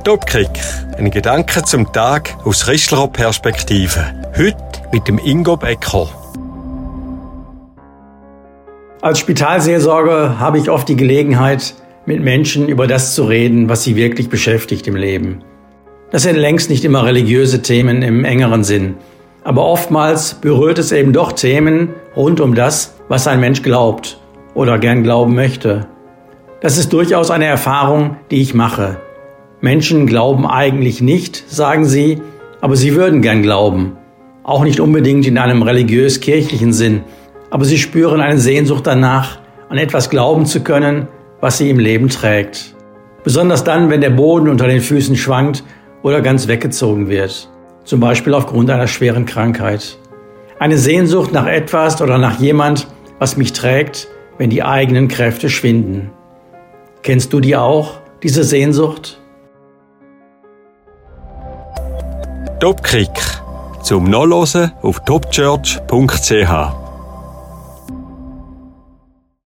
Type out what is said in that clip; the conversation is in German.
Topkick, ein Gedanke zum Tag aus christlicher Perspektive. Heute mit dem Ingo Becker. Als Spitalseelsorger habe ich oft die Gelegenheit, mit Menschen über das zu reden, was sie wirklich beschäftigt im Leben. Das sind längst nicht immer religiöse Themen im engeren Sinn, aber oftmals berührt es eben doch Themen rund um das, was ein Mensch glaubt oder gern glauben möchte. Das ist durchaus eine Erfahrung, die ich mache. Menschen glauben eigentlich nicht, sagen sie, aber sie würden gern glauben. Auch nicht unbedingt in einem religiös-kirchlichen Sinn, aber sie spüren eine Sehnsucht danach, an etwas glauben zu können, was sie im Leben trägt. Besonders dann, wenn der Boden unter den Füßen schwankt oder ganz weggezogen wird. Zum Beispiel aufgrund einer schweren Krankheit. Eine Sehnsucht nach etwas oder nach jemand, was mich trägt, wenn die eigenen Kräfte schwinden. Kennst du die auch, diese Sehnsucht? Topkick. Zum Nachlesen auf topchurch.ch